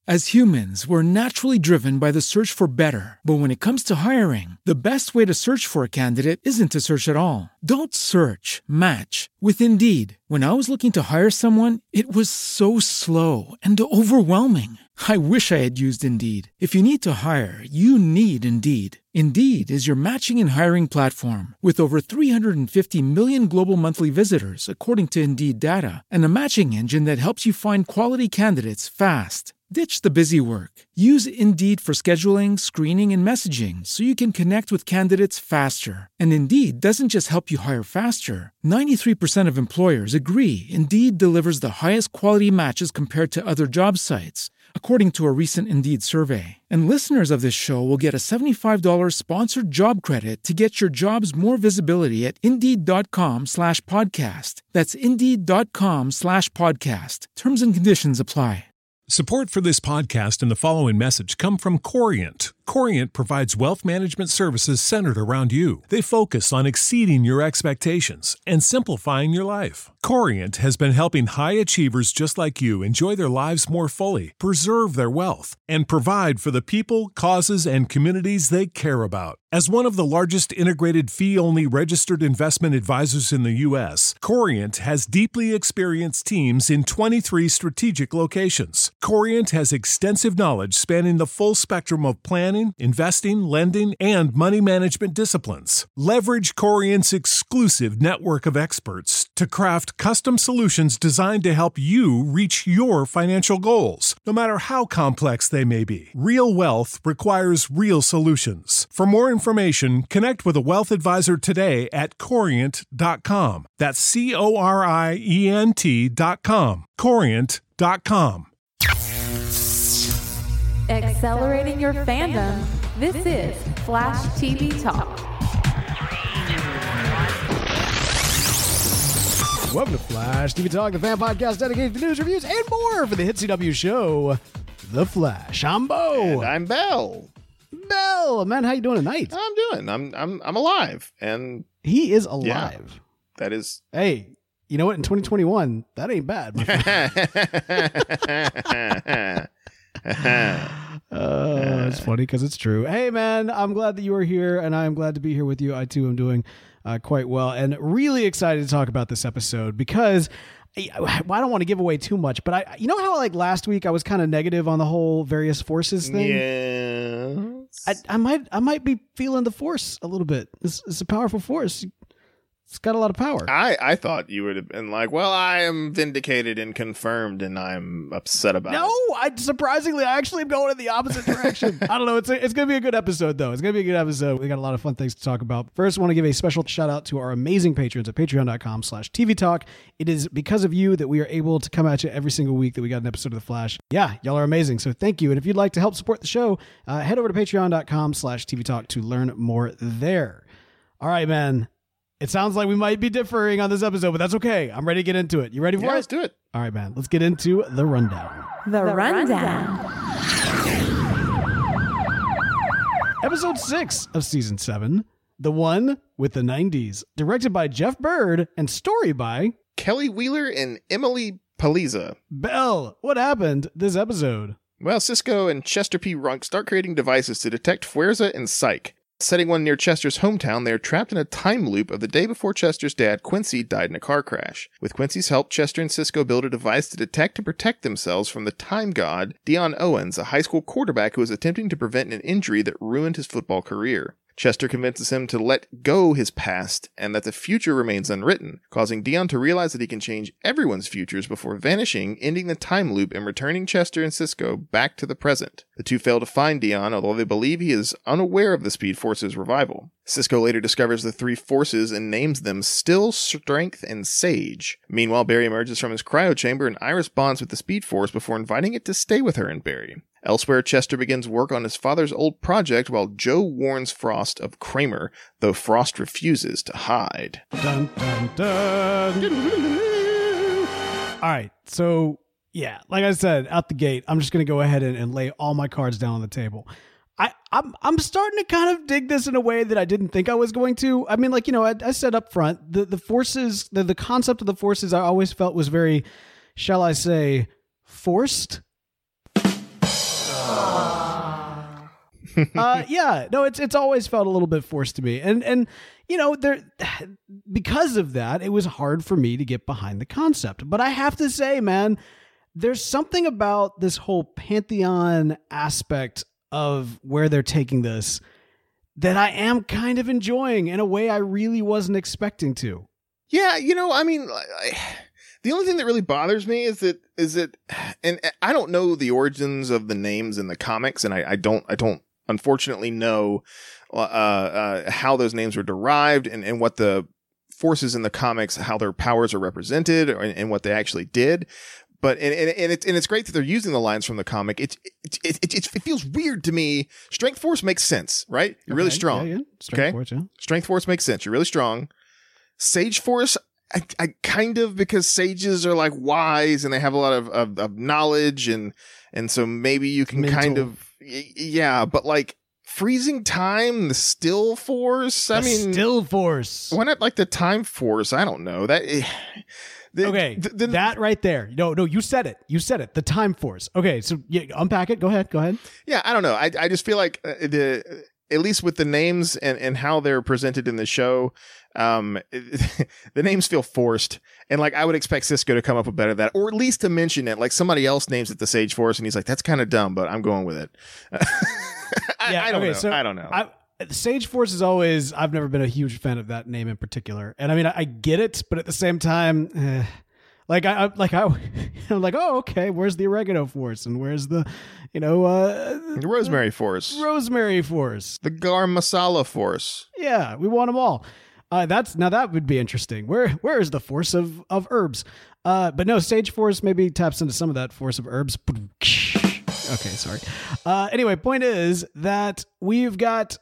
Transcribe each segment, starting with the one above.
As humans, we're naturally driven by the search for better. But when it comes to hiring, the best way to search for a candidate isn't to search at all. Don't search, match with Indeed. When I was looking to hire someone, it was so slow and overwhelming. I wish I had used Indeed. If you need to hire, you need Indeed. Indeed is your matching and hiring platform with over 350 million global monthly visitors, according to Indeed data, and a matching engine that helps you find quality candidates fast. Ditch the busy work. Use Indeed for scheduling, screening, and messaging so you can connect with candidates faster. And Indeed doesn't just help you hire faster. 93% of employers agree Indeed delivers the highest quality matches compared to other job sites, according to a recent Indeed survey. And listeners of this show will get a $75 sponsored job credit to get your jobs more visibility at Indeed.com/podcast. That's Indeed.com/podcast. Terms and conditions apply. Support for this podcast and the following message come from Corient. Corient provides wealth management services centered around you. They focus on exceeding your expectations and simplifying your life. Corient has been helping high achievers just like you enjoy their lives more fully, preserve their wealth, and provide for the people, causes, and communities they care about. As one of the largest integrated fee-only registered investment advisors in the U.S., Corient has deeply experienced teams in 23 strategic locations. Corient has extensive knowledge spanning the full spectrum of planning, investing, lending, and money management disciplines. Leverage Corient's exclusive network of experts to craft custom solutions designed to help you reach your financial goals, no matter how complex they may be. Real wealth requires real solutions. For more information, connect with a wealth advisor today at Corient.com. That's Corient.com. Corient.com. Accelerating your fandom, this is Flash TV Talk. Welcome to Flash TV Talk, the fan podcast dedicated to news, reviews, and more for the hit CW show, The Flash. I'm Bo. And I'm Bell. Bell, man, how you doing tonight? I'm alive, and he is alive. Yeah, that is. Hey, you know what? In 2021, that ain't bad, my friend. It's funny because it's true. Hey, man, I'm glad that you are here, and I'm glad to be here with you. I, too, am doing quite well, and really excited to talk about this episode because I don't want to give away too much, but you know how like last week I was kind of negative on the whole various forces thing? Yeah. I might be feeling the force a little bit. It's a powerful force. It's got a lot of power. I thought you would have been like, well, I am vindicated and confirmed, and I'm upset about it. Surprisingly, I actually am going in the opposite direction. I don't know. It's going to be a good episode, though. It's going to be a good episode. We got a lot of fun things to talk about. First, I want to give a special shout out to our amazing patrons at patreon.com/TV Talk. It is because of you that we are able to come at you every single week that we got an episode of The Flash. Yeah, y'all are amazing. So thank you. And if you'd like to help support the show, head over to patreon.com/TV Talk to learn more there. All right, man. It sounds like we might be differing on this episode, but that's okay. I'm ready to get into it. You ready for it? Let's do it. All right, man. Let's get into the rundown. The rundown. Episode 6 of Season 7, the one with the 90s. Directed by Jeff Bird and story by Kelly Wheeler and Emily Paliza. Bell, what happened this episode? Well, Cisco and Chester P. Runk start creating devices to detect Fuerza and Psyche. Setting one near Chester's hometown, they are trapped in a time loop of the day before Chester's dad, Quincy, died in a car crash. With Quincy's help, Chester and Cisco build a device to detect and protect themselves from the time god, Deion Owens, a high school quarterback who is attempting to prevent an injury that ruined his football career. Chester convinces him to let go his past and that the future remains unwritten, causing Deion to realize that he can change everyone's futures before vanishing, ending the time loop and returning Chester and Cisco back to the present. The two fail to find Deion, although they believe he is unaware of the Speed Force's revival. Cisco later discovers the three forces and names them Still, Strength, and Sage. Meanwhile, Barry emerges from his cryo chamber and Iris bonds with the Speed Force before inviting it to stay with her and Barry. Elsewhere, Chester begins work on his father's old project while Joe warns Frost of Kramer, though Frost refuses to hide. Dun, dun, dun. All right, so yeah, like I said, out the gate, I'm just going to go ahead and lay all my cards down on the table. I'm starting to kind of dig this in a way that I didn't think I was going to. I mean, like, you know, I said up front, the forces, the concept of the forces I always felt was very, shall I say, forced. Yeah, no, it's always felt a little bit forced to me, and because of that, it was hard for me to get behind the concept. But I have to say, man, there's something about this whole Pantheon aspect of where they're taking this that I am kind of enjoying in a way I really wasn't expecting to. Yeah, I mean, the only thing that really bothers me is that, and I don't know the origins of the names in the comics, and I don't unfortunately know how those names were derived and what the forces in the comics, how their powers are represented, and what they actually did. But it's great that they're using the lines from the comic. It feels weird to me. Strength Force makes sense, right? You're really strong. Yeah. Strength Force, yeah. Strength Force makes sense. You're really strong. Sage Force, I kind of, because sages are like wise and they have a lot of knowledge, and so maybe you can kind of, yeah. But like freezing time, the Still Force. Still Force. Why not like the Time Force? I don't know that. Okay, that right there. No, you said it. The Time Force. Okay, so unpack it. Go ahead. Yeah, I don't know. I just feel like at least with the names and how they're presented in the show, the names feel forced. And like I would expect Cisco to come up with better than that, or at least to mention it. Like somebody else names it the Sage Force, and he's like, "That's kind of dumb," but I'm going with it. I don't know. I don't know. Sage Force is always, I've never been a huge fan of that name in particular. And I mean, I get it, but at the same time, I'm like, oh, okay, where's the Oregano Force? And where's the, the Rosemary Force? Rosemary Force. The Garam Masala Force. Yeah, we want them all. Now that would be interesting. Where is the force of herbs? But no, Sage Force maybe taps into some of that force of herbs. Okay, sorry. Anyway, point is that we've got,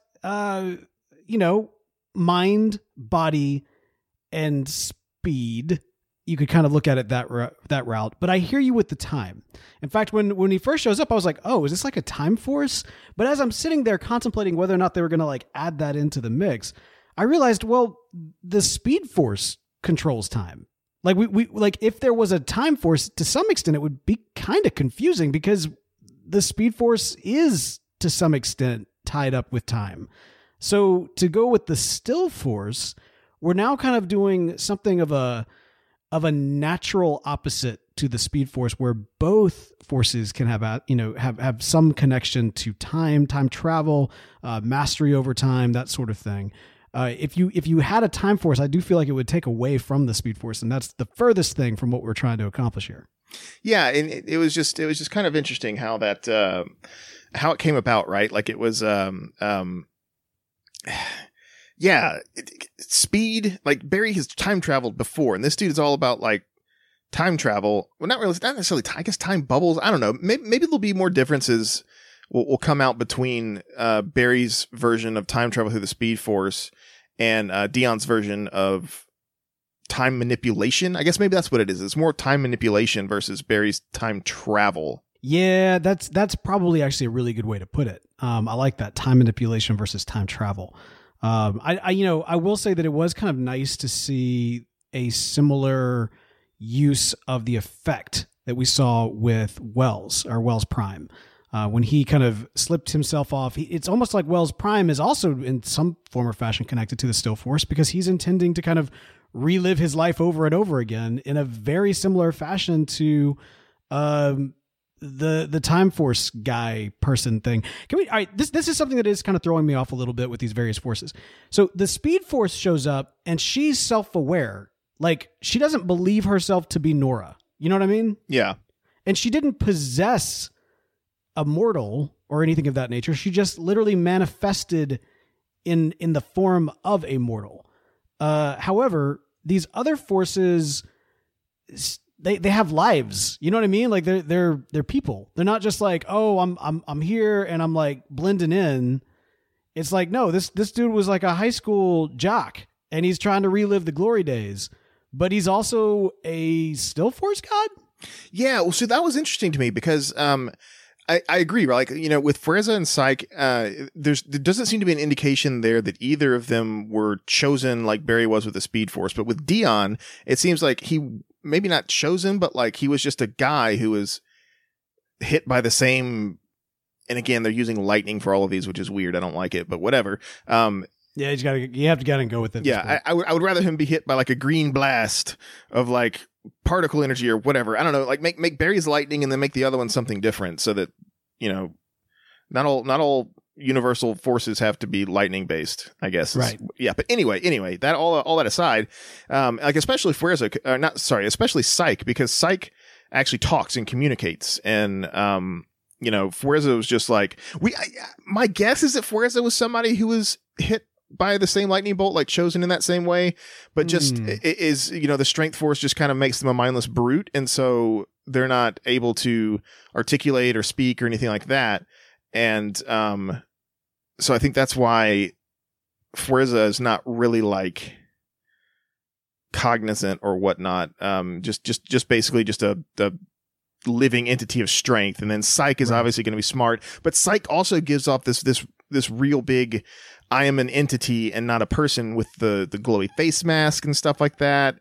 mind, body, and speed. You could kind of look at it that route, but I hear you with the time. In fact, when he first shows up, I was like, oh, is this like a time force? But as I'm sitting there contemplating whether or not they were going to like add that into the mix, I realized, well, the speed force controls time. Like we like if there was a time force, to some extent, it would be kind of confusing because the speed force is to some extent tied up with time. So to go with the Still Force, we're now kind of doing something of a natural opposite to the Speed Force, where both forces can have some connection to time travel, mastery over time, that sort of thing. If you had a Time Force, I do feel like it would take away from the Speed Force, and that's the furthest thing from what we're trying to accomplish here. Yeah, and it was just kind of interesting how that how it came about, right? Like it was speed. Like Barry has time traveled before, and this dude is all about like time travel. Well, not necessarily. I guess time bubbles. I don't know. Maybe there'll be more differences will come out between Barry's version of time travel through the Speed Force and Dion's version of time manipulation. I guess maybe that's what it is. It's more time manipulation versus Barry's time travel. Yeah, that's probably actually a really good way to put it. I like that, time manipulation versus time travel. I will say that it was kind of nice to see a similar use of the effect that we saw with Wells Prime. When he kind of slipped himself off, it's almost like Wells Prime is also in some form or fashion connected to the Still Force, because he's intending to kind of relive his life over and over again in a very similar fashion to the Time Force guy person thing. All right, this is something that is kind of throwing me off a little bit with these various forces. So the Speed Force shows up and she's self-aware. Like, she doesn't believe herself to be Nora. You know what I mean? Yeah. And she didn't possess a mortal or anything of that nature. She just literally manifested in the form of a mortal. However, these other forces, they have lives. You know what I mean? Like they're people. They're not just like, oh, I'm here and I'm like blending in. It's like, no, this dude was like a high school jock and he's trying to relive the glory days, but he's also a Still Force god. Yeah. Well, so that was interesting to me because, I agree. Like, with Frezza and Psyche, there doesn't seem to be an indication there that either of them were chosen like Barry was with the Speed Force. But with Dion, it seems like he maybe not chosen, but like he was just a guy who was hit by the same and again, they're using lightning for all of these, which is weird. I don't like it, but whatever. Yeah, you have to go with it. Yeah, I would rather him be hit by like a green blast of like particle energy or whatever. I don't know, like make Barry's lightning and then make the other one something different, so that not all universal forces have to be lightning based, I guess. Right. Yeah, but anyway, that all that aside, like especially especially Psyche, because Psyche actually talks and communicates, and Fureza was just like my guess is that Fureza was somebody who was hit by the same lightning bolt, like chosen in that same way, but just is the strength force just kind of makes them a mindless brute, and so they're not able to articulate or speak or anything like that. And so I think that's why Fureza is not really like cognizant or whatnot. Just basically just a living entity of strength. And then Psyche is obviously going to be smart, but Psyche also gives off this real big, I am an entity and not a person, with the glowy face mask and stuff like that.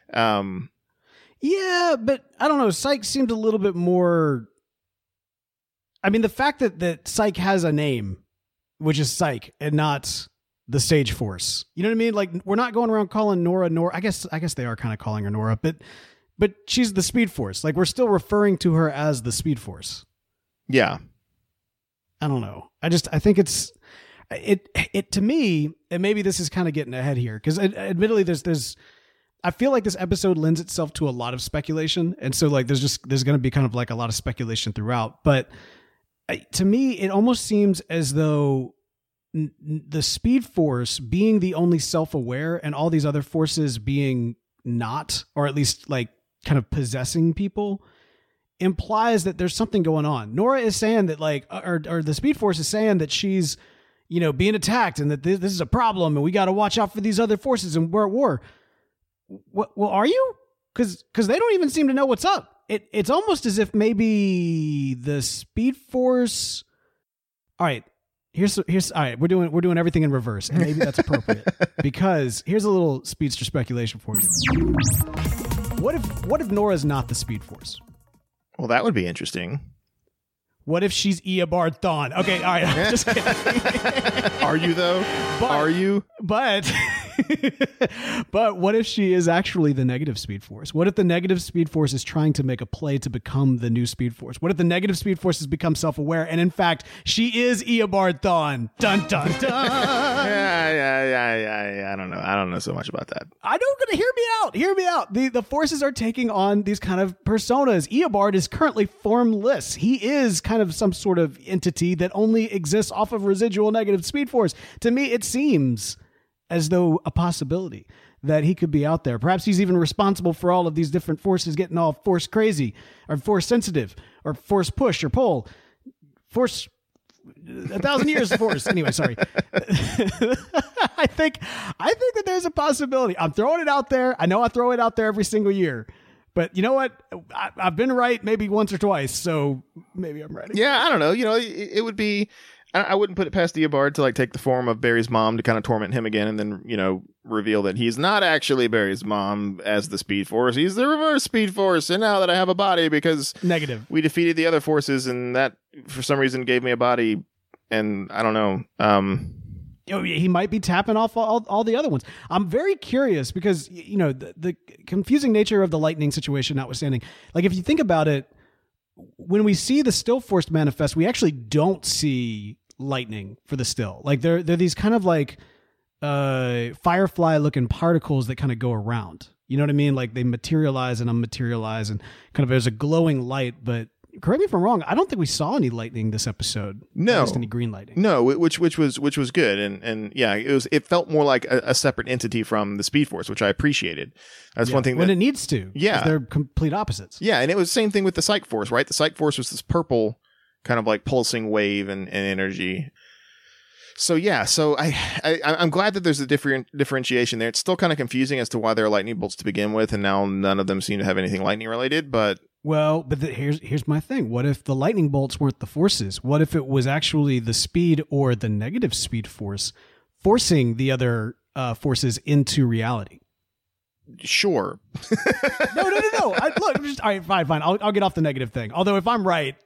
Yeah, but I don't know. Psyche seemed a little bit more. I mean, the fact that Psyche has a name, which is Psyche, and not the Stage Force. You know what I mean? Like, we're not going around calling Nora. I guess they are kind of calling her Nora, but she's the Speed Force. Like, we're still referring to her as the Speed Force. Yeah. I don't know. I think it's to me, and maybe this is kind of getting ahead here, because admittedly there's I feel like this episode lends itself to a lot of speculation, and so like there's going to be kind of like a lot of speculation throughout, but to me it almost seems as though the Speed Force being the only self-aware and all these other forces being not, or at least like kind of possessing people, implies that there's something going on. Nora is saying that like, or the Speed Force is saying that she's, being attacked, and that this is a problem, and we got to watch out for these other forces, and we're at war. Well, are you? Because they don't even seem to know what's up. It's almost as if maybe the Speed Force. All right, here's all right. We're doing everything in reverse, and maybe that's appropriate, because here's a little speedster speculation for you. What if Nora's not the Speed Force? Well, that would be interesting. What if she's Eobard Thawne? Okay, all right. I'm just kidding. Are you though? Are you? But what if she is actually the negative Speed Force? What if the negative Speed Force is trying to make a play to become the new Speed Force? What if the negative Speed Force has become self-aware, and in fact she is Eobard Thawne? Dun dun dun. Yeah. I don't know so much about that. Hear me out. The forces are taking on these kind of personas. Eobard is currently formless. He is kind of some sort of entity that only exists off of residual negative Speed Force. To me, it seems as though a possibility that he could be out there. Perhaps he's even responsible for all of these different forces getting all force crazy, or force sensitive, or force push or pull. Force 1,000 years of force. Anyway, sorry. I think that there's a possibility. I'm throwing it out there. I know I throw it out there every single year, but you know what? I've been right maybe once or twice, so maybe I'm right. Yeah, I don't know. It would be. I wouldn't put it past Eobard to like take the form of Barry's mom to kind of torment him again, and then reveal that he's not actually Barry's mom as the Speed Force. He's the reverse Speed Force, and now that I have a body because negative, we defeated the other forces, and that for some reason gave me a body, and I don't know. He might be tapping off all the other ones. I'm very curious because the confusing nature of the lightning situation notwithstanding, like if you think about it, when we see the Still Force manifest, we actually don't see lightning for the Still. Like they're these kind of like firefly looking particles that kind of go around. You know what I mean? Like they materialize and unmaterialize, and kind of there's a glowing light. But correct me if I'm wrong, I don't think we saw any lightning this episode. No, any green lightning. No, which was good, and yeah, it felt more like a separate entity from the Speed Force, which I appreciated. That's one thing when it needs to. Yeah, they're complete opposites. Yeah, and it was the same thing with the Psych Force, right? The Psych Force was this purple kind of like pulsing wave and energy. So yeah, I'm glad that there's a differentiation there. It's still kind of confusing as to why there are lightning bolts to begin with, and now none of them seem to have anything lightning related. But here's my thing. What if the lightning bolts weren't the forces? What if it was actually the speed or the negative Speed Force forcing the other forces into reality? Sure. No. All right, fine. I'll get off the negative thing. Although if I'm right,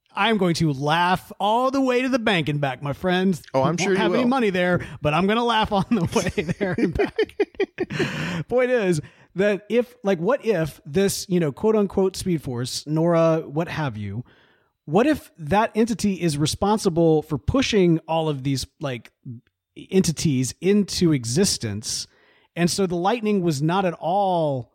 I'm going to laugh all the way to the bank and back, my friends. Oh, I'm sure you have will. any money there, but I'm going to laugh on the way there and back. Point is that what if this, quote unquote Speed Force, Nora, what have you, what if that entity is responsible for pushing all of these entities into existence? And so the lightning was not at all,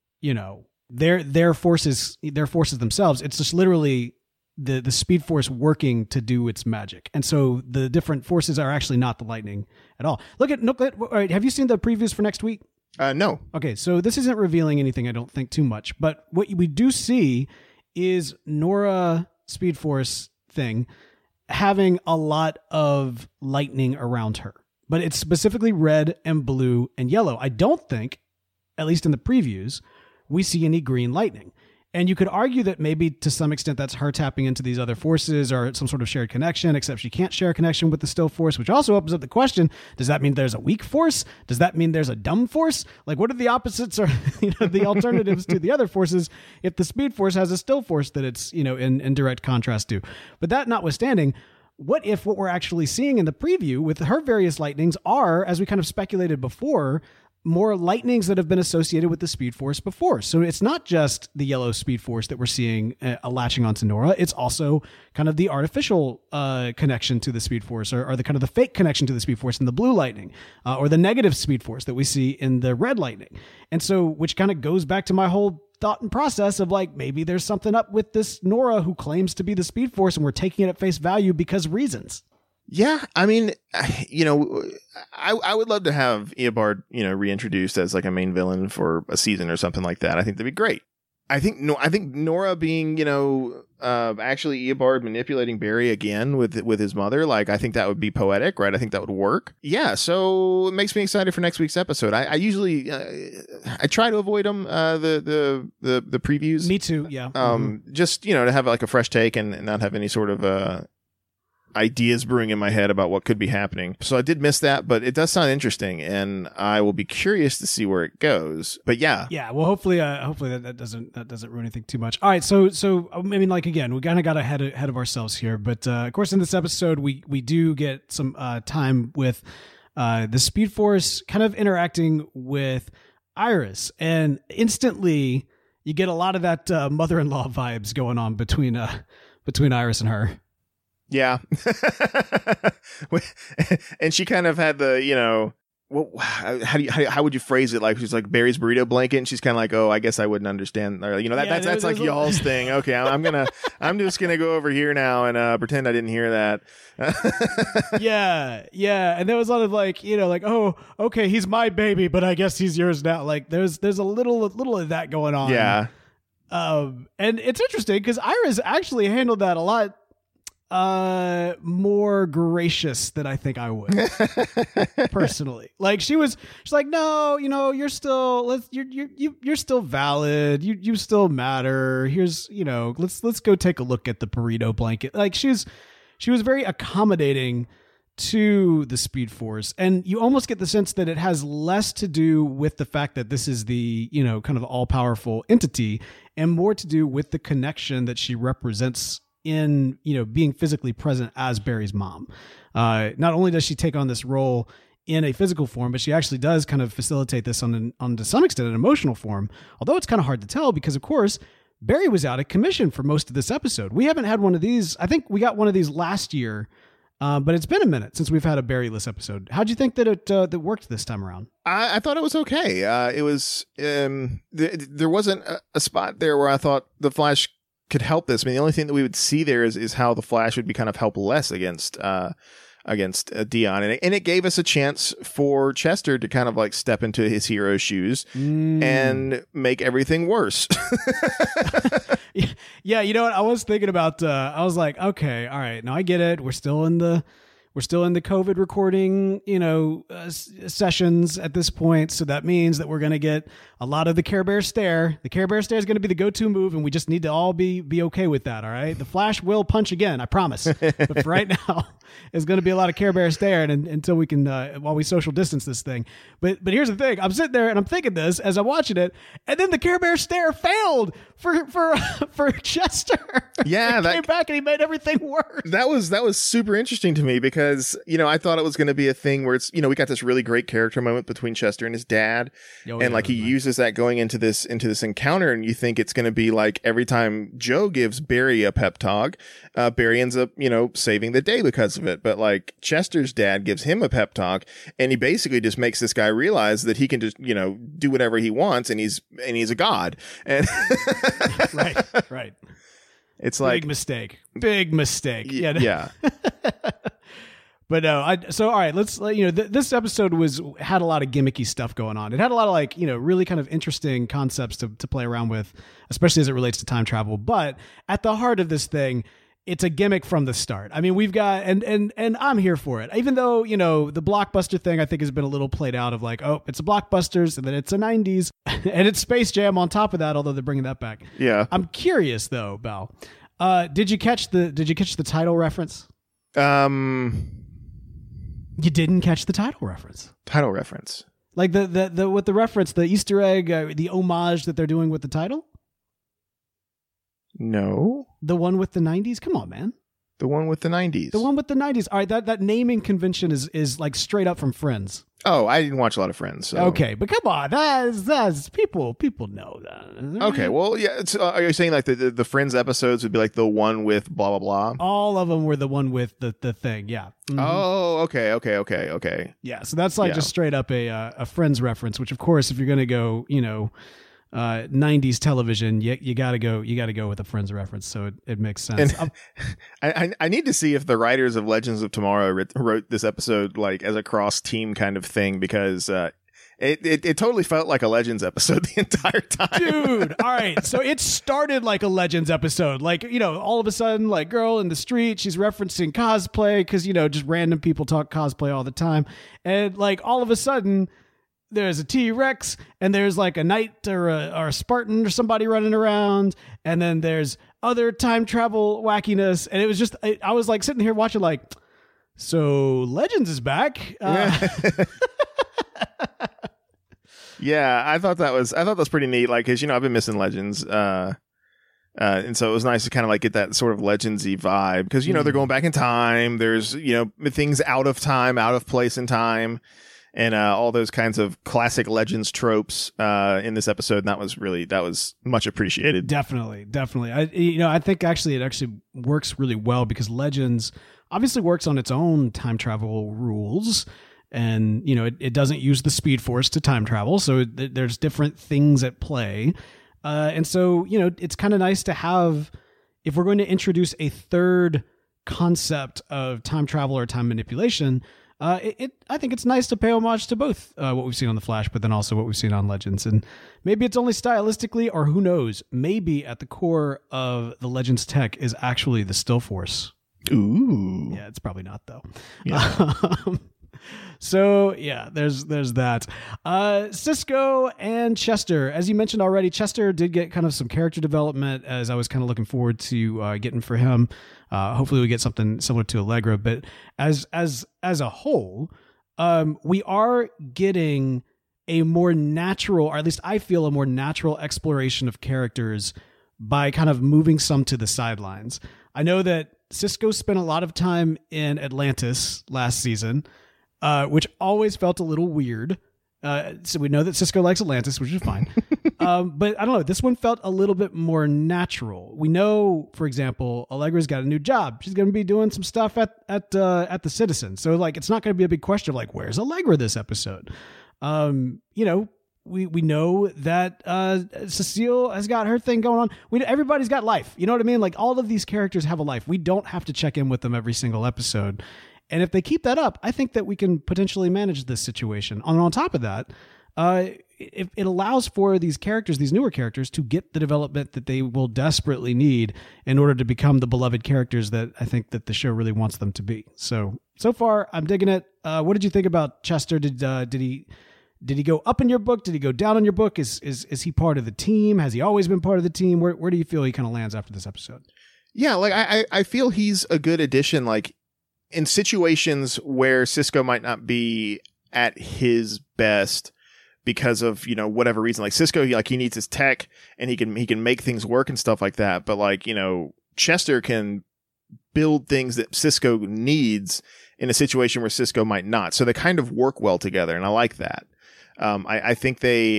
their forces themselves. It's just literally the Speed Force working to do its magic. And so the different forces are actually not the lightning at all. All right, have you seen the previews for next week? No. Okay, so this isn't revealing anything, I don't think, too much. But what we do see is Nora Speed Force thing having a lot of lightning around her. But it's specifically red and blue and yellow. I don't think, at least in the previews, we see any green lightning. And you could argue that maybe to some extent that's her tapping into these other forces or some sort of shared connection, except she can't share a connection with the still force, which also opens up the question, does that mean there's a weak force? Does that mean there's a dumb force? What are the opposites or the alternatives to the other forces if the Speed Force has a still force that it's, in direct contrast to? But that notwithstanding, what if what we're actually seeing in the preview with her various lightnings are, as we kind of speculated before, more lightnings that have been associated with the Speed Force before. So it's not just the yellow Speed Force that we're seeing latching onto Nora. It's also kind of the artificial connection to the Speed Force or the kind of the fake connection to the Speed Force in the blue lightning or the negative Speed Force that we see in the red lightning. And so, which kind of goes back to my whole thought and process of maybe there's something up with this Nora who claims to be the Speed Force and we're taking it at face value because reasons. Yeah, I mean, I would love to have Eobard, reintroduced as a main villain for a season or something like that. I think that'd be great. I think Nora being, actually Eobard manipulating Barry again with his mother, I think that would be poetic, right? I think that would work. Yeah, so it makes me excited for next week's episode. I usually I try to avoid them, the previews. Me too. Yeah. Just to have a fresh take and not have any sort of ideas brewing in my head about what could be happening. So I did miss that, but it does sound interesting and I will be curious to see where it goes. But yeah. Yeah. Well, hopefully that doesn't ruin anything too much. All right. So I mean, again, we kind of got ahead of ourselves here, but of course in this episode, we do get some time with the Speed Force kind of interacting with Iris, and instantly you get a lot of that mother-in-law vibes going on between Iris and her. Yeah. And she kind of had the, how would you phrase it? She's Barry's burrito blanket, and she's kind of oh, I guess I wouldn't understand. Or, that's y'all's thing. Okay, I'm just gonna go over here now and pretend I didn't hear that. yeah. And there was a lot of oh, okay, he's my baby, but I guess he's yours now. There's a little of that going on. Yeah. And it's interesting because Iris actually handled that a lot more gracious than I think I would personally. She's no, you're still, you're still valid. You still matter. Here's, let's go take a look at the burrito blanket. She was very accommodating to the Speed Force. And you almost get the sense that it has less to do with the fact that this is the, kind of all powerful entity and more to do with the connection that she represents in, being physically present as Barry's mom. Not only does she take on this role in a physical form, but she actually does kind of facilitate this on to some extent an emotional form. Although it's kind of hard to tell because, of course, Barry was out of commission for most of this episode. We haven't had one of these. I think we got one of these last year, but it's been a minute since we've had a Barry-less episode. How'd you think that that worked this time around? I thought it was okay. It was there wasn't a spot there where I thought the Flash could help this. I mean, the only thing that we would see there is how the Flash would be kind of helpless against Dion, and it gave us a chance for Chester to kind of step into his hero's shoes and make everything worse. Yeah, you know what? I was thinking about. I was like, okay, all right, now I get it. We're still in the We're still in the COVID recording, sessions at this point. So that means that we're going to get a lot of the Care Bear stare. The Care Bear stare is going to be the go-to move, and we just need to all be okay with that. All right. The Flash will punch again, I promise. But for right now, it's going to be a lot of Care Bear stare until we can, while we social distance this thing. But here's the thing. I'm sitting there and I'm thinking this as I'm watching it, and then the Care Bear stare failed for Chester. Yeah, he came back and he made everything worse. That was super interesting to me because, I thought it was going to be a thing where it's, we got this really great character moment between Chester and his dad. He uses that going into this encounter, and you think it's going to be like every time Joe gives Barry a pep talk, Barry ends up, saving the day because of it. But like Chester's dad gives him a pep talk, and he basically just makes this guy realize that he can just, do whatever he wants, and he's a god. And right. It's like big mistake. Yeah. But no, all right, let's, this episode had a lot of gimmicky stuff going on. It had a lot of really kind of interesting concepts to play around with, especially as it relates to time travel. But at the heart of this thing, it's a gimmick from the start. I mean, we've got, and I'm here for it. Even though, the blockbuster thing I think has been a little played out of like, oh, it's a blockbusters and then it's a 90s and it's Space Jam on top of that, although they're bringing that back. Yeah. I'm curious though, Bal. Did you catch the title reference? You didn't catch the title reference. Title reference. Like the with the reference, the Easter egg, the homage that they're doing with the title? No. The one with the 90s? Come on, man. The one with the 90s. The one with the 90s. All right, that naming convention is like straight up from Friends. Oh, I didn't watch a lot of Friends. So. Okay, but come on, that's people know that. Okay, well, yeah. Are you saying like the Friends episodes would be like the one with blah blah blah? All of them were the one with the thing. Yeah. Mm-hmm. Oh, okay. Yeah, so that's like just straight up a Friends reference. Which, of course, if you're gonna go, 90s television, you gotta go with a Friends reference, so it makes sense. And I need to see if the writers of Legends of Tomorrow wrote this episode like as a cross team kind of thing, because it totally felt like a Legends episode the entire time. Dude, all right, so it started like a Legends episode, like all of a sudden, like girl in the street, she's referencing cosplay because just random people talk cosplay all the time, and like all of a sudden there's a T-Rex, and there's like a knight or a Spartan or somebody running around, and then there's other time travel wackiness, and it was just I was like sitting here watching like, so Legends is back. Yeah, I thought that was pretty neat. Like, cause I've been missing Legends, and so it was nice to kind of like get that sort of Legends-y vibe, because they're going back in time. There's things out of time, out of place in time. And all those kinds of classic Legends tropes in this episode, and that was much appreciated. Definitely. I think actually it works really well, because Legends obviously works on its own time travel rules, and it doesn't use the Speed Force to time travel, so there's different things at play, and so it's kind of nice to have, if we're going to introduce a third concept of time travel or time manipulation. I think it's nice to pay homage to both what we've seen on The Flash, but then also what we've seen on Legends. And maybe it's only stylistically, or who knows, maybe at the core of the Legends tech is actually the Still Force. Ooh. Yeah, it's probably not, though. Yeah. So, yeah, there's that. Cisco and Chester. As you mentioned already, Chester did get kind of some character development, as I was kind of looking forward to getting for him. Hopefully we get something similar to Allegra. But as a whole, we are getting a more natural, or at least I feel a more natural exploration of characters by kind of moving some to the sidelines. I know that Cisco spent a lot of time in Atlantis last season, which always felt a little weird. So we know that Cisco likes Atlantis, which is fine. But I don't know. This one felt a little bit more natural. We know, for example, Allegra's got a new job. She's going to be doing some stuff at the Citizen. So like, it's not going to be a big question of like, where's Allegra this episode? We know that Cecile has got her thing going on. Everybody's got life. You know what I mean? Like, all of these characters have a life. We don't have to check in with them every single episode. And if they keep that up, I think that we can potentially manage this situation. And on top of that, it allows for these characters, these newer characters, to get the development that they will desperately need in order to become the beloved characters that I think that the show really wants them to be. So far, I'm digging it. What did you think about Chester? Did he go up in your book? Did he go down in your book? Is he part of the team? Has he always been part of the team? Where do you feel he kind of lands after this episode? Yeah, like I feel he's a good addition. Like in situations where Cisco might not be at his best because of, you know, whatever reason, like Cisco, he needs his tech and he can make things work and stuff like that. But like, you know, Chester can build things that Cisco needs in a situation where Cisco might not. So they kind of work well together, and I like that. I think they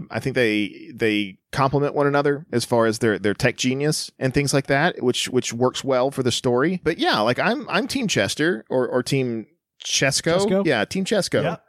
complement one another as far as their tech genius and things like that, which works well for the story. But yeah, like I'm Team Chester or Team Chesco. Yeah, Team Chesco. Yeah.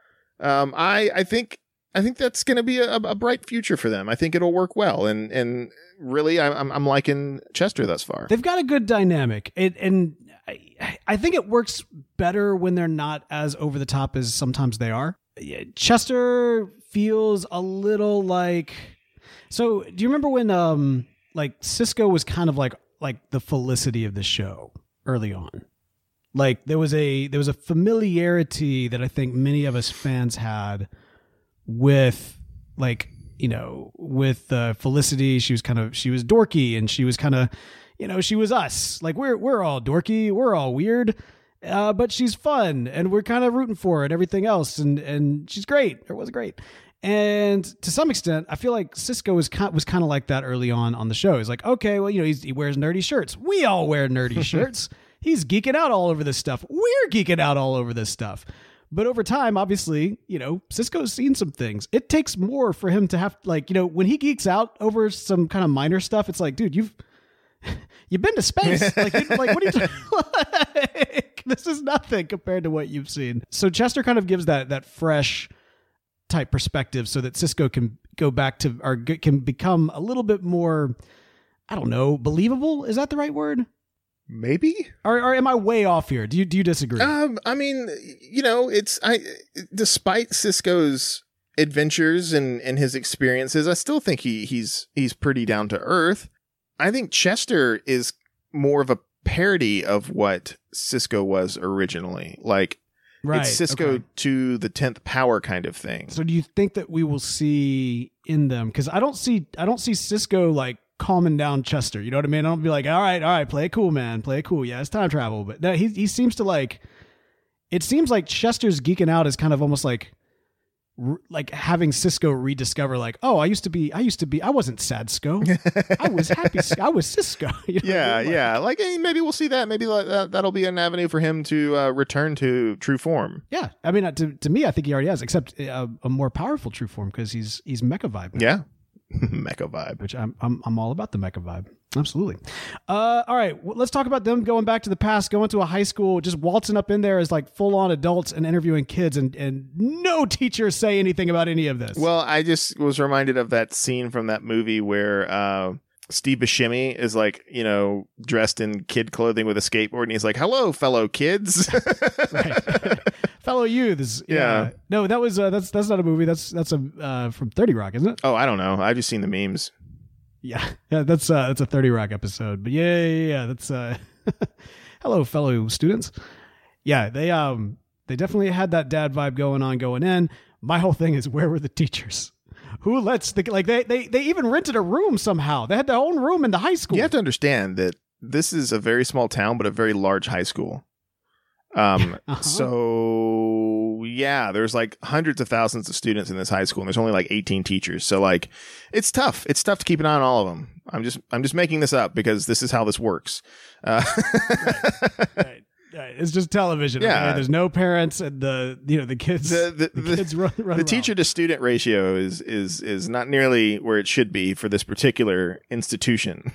I think that's going to be a bright future for them. I think it'll work well, and really, I'm liking Chester thus far. They've got a good dynamic, and I think it works better when they're not as over the top as sometimes they are. Chester feels a little like. So, do you remember when like Cisco was kind of like the Felicity of the show early on? Like there was a familiarity that I think many of us fans had with, like, you know, with Felicity. She was dorky, and she was kind of, you know, she was us. Like we're all dorky, we're all weird. But she's fun, and we're kind of rooting for her and everything else. And she's great. It was great. And to some extent, I feel like Cisco was kind of like that early on the show. He's like, okay, well, you know, he wears nerdy shirts. We all wear nerdy shirts. He's geeking out all over this stuff. We're geeking out all over this stuff. But over time, obviously, you know, Cisco's seen some things. It takes more for him to have, like, you know, when he geeks out over some kind of minor stuff, it's like, dude, you've been to space. Like what are you doing? Like, this is nothing compared to what you've seen. So Chester kind of gives that fresh type perspective so that Cisco can go back to, or can become a little bit more, I don't know, believable. Is that the right word? Maybe. Or am I way off here? Do you disagree? I mean, you know, despite Cisco's adventures and his experiences, I still think he's pretty down to earth. I think Chester is more of a parody of what Cisco was originally. Like, right, it's Cisco to the 10th power kind of thing. So do you think that we will see in them? Because I don't see Cisco like calming down Chester. You know what I mean? I don't be like, all right, play it cool, man. Play it cool. Yeah, it's time travel. But no, he seems to like, it seems like Chester's geeking out is kind of almost like having Cisco rediscover, like, oh, I wasn't Sadsko. I was happy. I was Cisco. You know yeah, what I mean? yeah. Like, hey, maybe we'll see that. Maybe that'll be an avenue for him to return to true form. Yeah. I mean, to me, I think he already has, except a more powerful true form, because he's Mecha Vibe now. Yeah. Mecha Vibe. Which I'm all about the Mecha Vibe. Absolutely. All right, let's talk about them going back to the past, going to a high school, just waltzing up in there as like full-on adults and interviewing kids, and no teachers say anything about any of this. Well, I just was reminded of that scene from that movie where Steve Buscemi is, like, you know, dressed in kid clothing with a skateboard, and he's like, hello, fellow kids. Right. Fellow youths. Yeah. No, that was that's not a movie. That's from 30 Rock, isn't it? Oh, I don't know. I've just seen the memes. Yeah, that's a 30 Rock episode. But yeah, that's hello, fellow students. Yeah, they definitely had that dad vibe going in. My whole thing is, where were the teachers? Who lets they even rented a room somehow. They had their own room in the high school. You have to understand that this is a very small town, but a very large high school. So yeah, there's like hundreds of thousands of students in this high school, and there's only like 18 teachers. So like, it's tough. It's tough to keep an eye on all of them. I'm just making this up because this is how this works. Right. It's just television. Yeah. Okay? There's no parents, and the kids. The kids run the teacher to student ratio is not nearly where it should be for this particular institution.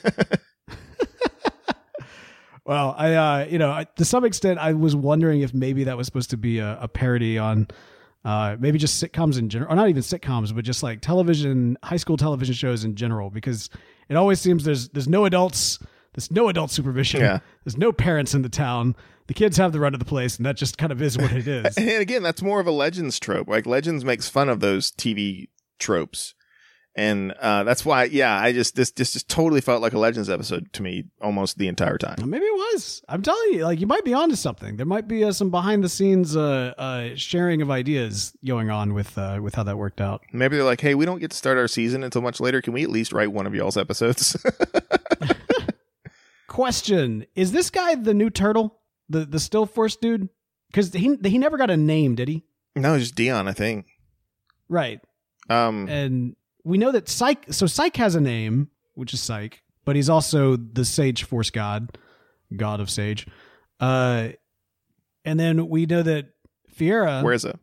Well, to some extent, I was wondering if maybe that was supposed to be a parody on maybe just sitcoms in general, or not even sitcoms, but just like high school television shows in general, because it always seems there's no adults. There's no adult supervision. Yeah. There's no parents in the town. The kids have the run of the place, and that just kind of is what it is. And again, that's more of a Legends trope. Like Legends makes fun of those TV tropes. And that's why, this just totally felt like a Legends episode to me almost the entire time. Maybe it was. I'm telling you, like, you might be onto something. There might be some behind the scenes sharing of ideas going on with how that worked out. Maybe they're like, hey, we don't get to start our season until much later. Can we at least write one of y'all's episodes? Question: is this guy the new turtle, the Still Force dude? Because he never got a name, did he? No, just Dion, I think. Right. And we know that Psyche has a name, which is Psyche, but he's also the Sage Force god of Sage. And then we know that Fuerza,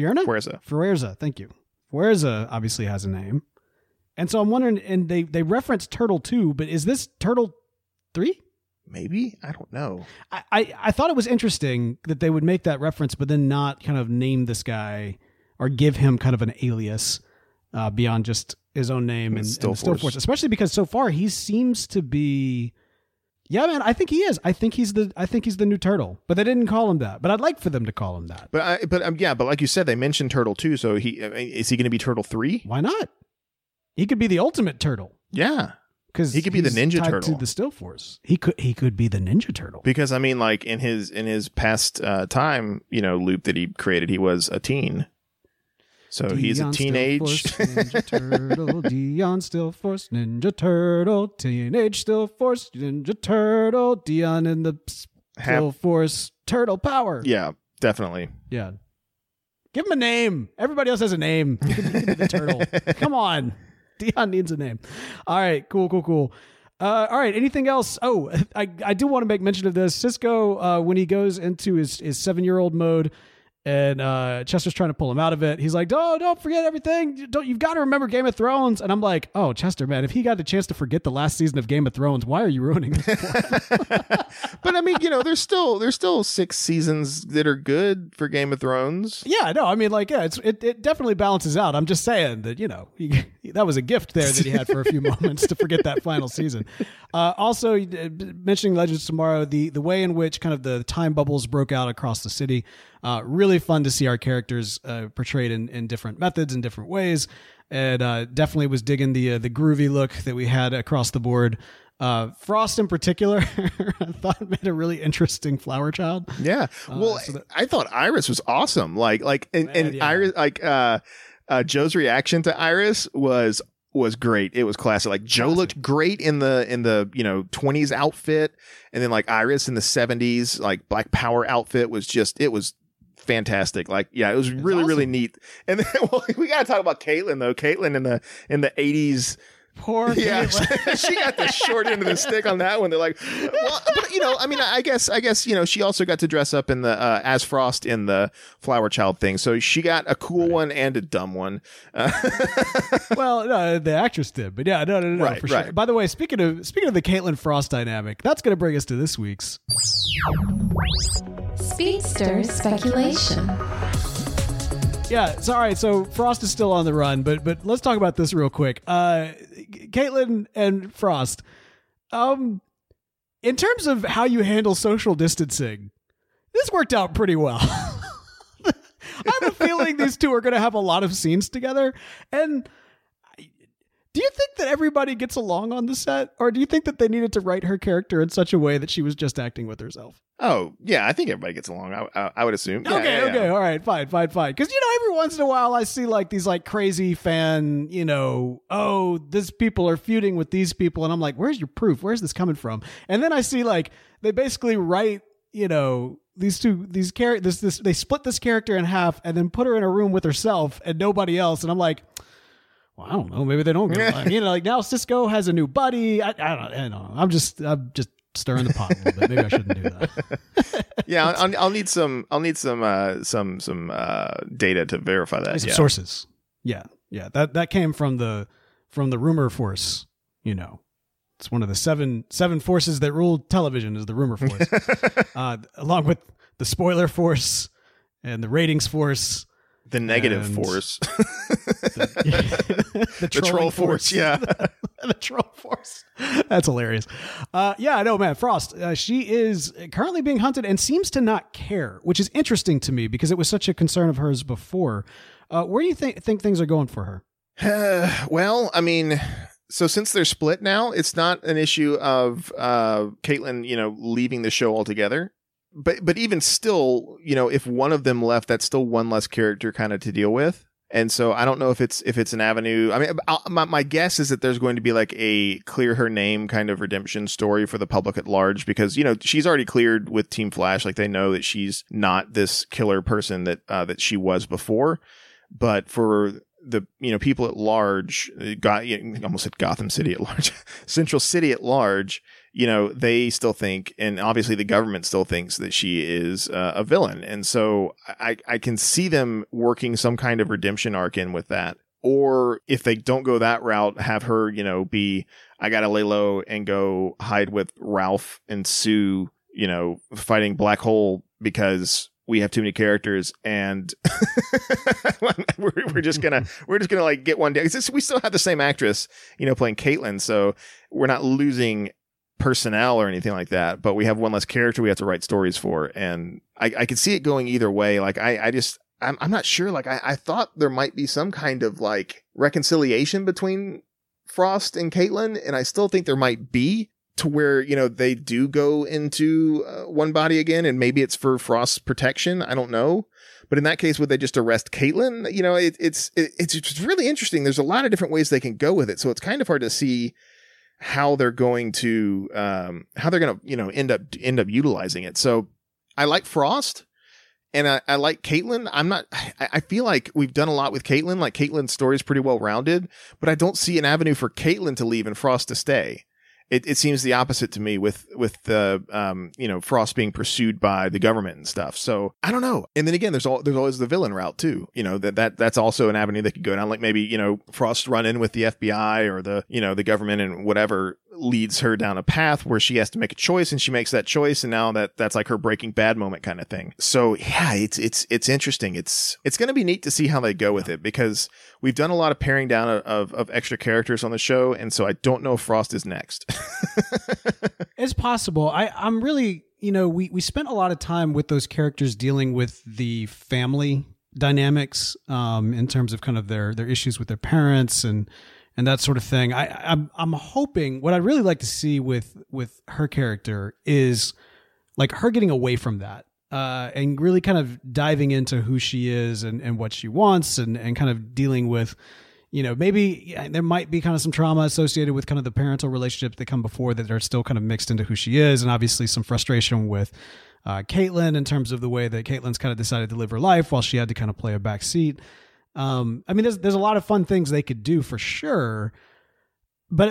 thank you. Fuerza obviously has a name. And so I'm wondering, and they reference Turtle 2, but is this Turtle 3? Maybe? I don't know. I thought it was interesting that they would make that reference, but then not kind of name this guy or give him kind of an alias beyond just his own name and Still Force. Especially because so far he seems to be, yeah, man. I think he is. I think he's the new turtle. But they didn't call him that. But I'd like for them to call him that. But like you said, they mentioned Turtle 2. So is he going to be Turtle 3? Why not? He could be the ultimate turtle. Yeah. Because he could be the Ninja Turtle to the Still Force. He could be the Ninja Turtle. Because I mean, like in his past time, loop that he created, he was a teen. So he's a teenage Ninja Turtle. Dion Still Force Ninja Turtle. Teenage Still Force Ninja Turtle. Dion in the Still Force Turtle power. Yeah, definitely. Yeah. Give him a name. Everybody else has a name. He can be the turtle. Come on. Dion needs a name. All right, cool. All right, anything else? Oh, I do want to make mention of this. Cisco, when he goes into his 7-year-old mode, and Chester's trying to pull him out of it. He's like, don't forget everything. You've got to remember Game of Thrones. And I'm like, oh, Chester, man, if he got the chance to forget the last season of Game of Thrones, why are you ruining it? But I mean, there's still 6 seasons that are good for Game of Thrones. Yeah, no, I mean, like, yeah, it definitely balances out. I'm just saying that, that was a gift there that he had for a few moments to forget that final season. Also, mentioning Legends Tomorrow, the way in which kind of the time bubbles broke out across the city, really fun to see our characters portrayed in different methods and different ways. And definitely was digging the groovy look that we had across the board. Frost in particular, I thought made a really interesting flower child. Yeah. Well, I thought Iris was awesome. Iris, Joe's reaction to Iris was great. It was classic. Like Joe looked great in the 20s outfit, and then like Iris in the 70s like Black Power outfit was fantastic. Like, yeah, it was really, awesome. Really neat. And then we got to talk about Caitlyn though. Caitlyn in the 80s. Poor Caitlyn. She got the short end of the stick on that one. They're like, well, but I mean, I guess, she also got to dress up in the as Frost in the Flower Child thing. So she got a cool one and a dumb one. Well, no, the actress did, but yeah, no, right, for sure. Right. By the way, speaking of the Caitlyn Frost dynamic, that's going to bring us to this week's Speedster Speculation. Yeah, so all right, so Frost is still on the run, but let's talk about this real quick. Caitlyn and Frost, in terms of how you handle social distancing, this worked out pretty well. I have a feeling these two are going to have a lot of scenes together, and do you think that everybody gets along on the set, or do you think that they needed to write her character in such a way that she was just acting with herself? Oh, yeah, I think everybody gets along. I would assume. Yeah, okay, all right, fine. Because, every once in a while I see like these like crazy fan, these people are feuding with these people, and I'm like, where's your proof? Where's this coming from? And then I see like they basically write, these characters, they split this character in half and then put her in a room with herself and nobody else, and I'm like, well, I don't know. Maybe they don't get along. Like now Cisco has a new buddy. I don't know. I'm just stirring the pot a little bit. Maybe I shouldn't do that. Yeah, I'll need some data to verify that. Some sources. Yeah. That came from the rumor force. It's one of the seven forces that rule television is the rumor force, along with the spoiler force and the ratings force The negative force. The troll force. Yeah. The troll force. That's hilarious. Yeah, I know, man. Frost, she is currently being hunted and seems to not care, which is interesting to me because it was such a concern of hers before. Where do you think things are going for her? Well, I mean, so since they're split now, it's not an issue of Caitlin, leaving the show altogether. But even still, if one of them left, that's still one less character kind of to deal with. And so I don't know if it's an avenue. I mean, my guess is that there's going to be like a clear her name kind of redemption story for the public at large, because, she's already cleared with Team Flash. Like, they know that she's not this killer person that she was before. But for the, people at large, almost said Gotham City at large, Central City at large, they still think, and obviously the government still thinks, that she is a villain. And so I can see them working some kind of redemption arc in with that. Or if they don't go that route, have her, be, I got to lay low and go hide with Ralph and Sue, fighting Black Hole because we have too many characters, and we're just gonna like get one day. We still have the same actress, playing Caitlin, so we're not losing personnel or anything like that, but we have one less character we have to write stories for. And I could see it going either way. Like, I'm not sure. Like, I thought there might be some kind of like reconciliation between Frost and Caitlin, and I still think there might be, to where, they do go into one body again, and maybe it's for Frost's protection. I don't know. But in that case, would they just arrest Caitlin? It's really interesting. There's a lot of different ways they can go with it. So it's kind of hard to see how they're going to end up utilizing it. So I like Frost, and I like Caitlin. I feel like we've done a lot with Caitlin. Like, Caitlin's story is pretty well rounded, but I don't see an avenue for Caitlin to leave and Frost to stay. It seems the opposite to me with the Frost being pursued by the government and stuff. So I don't know. And then again, there's always the villain route too. That's also an avenue that could go down. Like, maybe Frost run in with the FBI or the government, and whatever leads her down a path where she has to make a choice, and she makes that choice, and now that's like her Breaking Bad moment kind of thing. So yeah, it's interesting. It's going to be neat to see how they go with it, because we've done a lot of paring down of extra characters on the show, and so I don't know if Frost is next. It's possible. I'm really, we spent a lot of time with those characters dealing with the family dynamics, in terms of kind of their issues with their parents and that sort of thing. I'm hoping, what I'd really like to see with her character is like her getting away from that, and really kind of diving into who she is and what she wants, and kind of dealing with, maybe there might be kind of some trauma associated with kind of the parental relationships that come before that are still kind of mixed into who she is. And obviously some frustration with Caitlin in terms of the way that Caitlin's kind of decided to live her life while she had to kind of play a back seat. I mean, there's a lot of fun things they could do for sure, but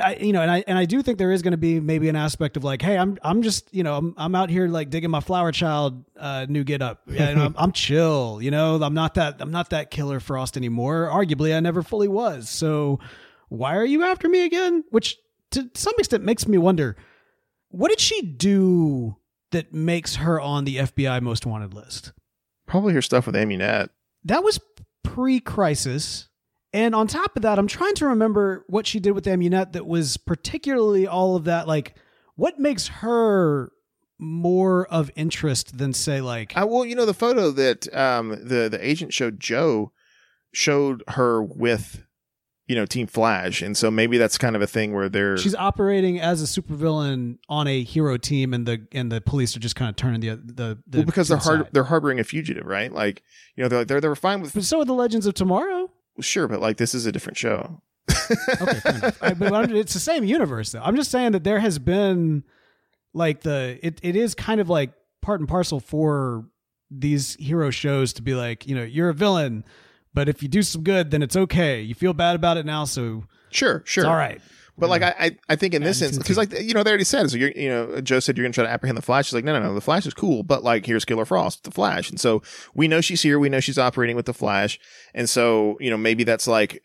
I do think there is going to be maybe an aspect of like, hey, I'm just, I'm out here like digging my Flower Child new get up. Yeah, I'm chill. I'm not that killer Frost anymore. Arguably, I never fully was. So why are you after me again? Which to some extent makes me wonder, what did she do that makes her on the FBI most wanted list? Probably her stuff with Amunet. That was pre-Crisis. And on top of that, I'm trying to remember what she did with Amunet that was particularly all of that. Like, what makes her more of interest than, say, like... the photo that the agent showed Joe showed her with, Team Flash. And so maybe that's kind of a thing where she's operating as a supervillain on a hero team, and the police are just kind of turning the because they're harboring a fugitive, right? Like, they were fine with... But so are the Legends of Tomorrow. Sure, but like, this is a different show. Okay, fair enough. But it's the same universe, though. I'm just saying that there has been like it is kind of like part and parcel for these hero shows to be like, you're a villain, but if you do some good, then it's okay. You feel bad about it now, so sure, it's all right. But like, I think in this instance, because like, they already said, so Joe said you're going to try to apprehend the Flash. She's like, no, the Flash is cool, but like, here's Killer Frost, the Flash. And so we know she's here. We know she's operating with the Flash. And so, maybe that's like,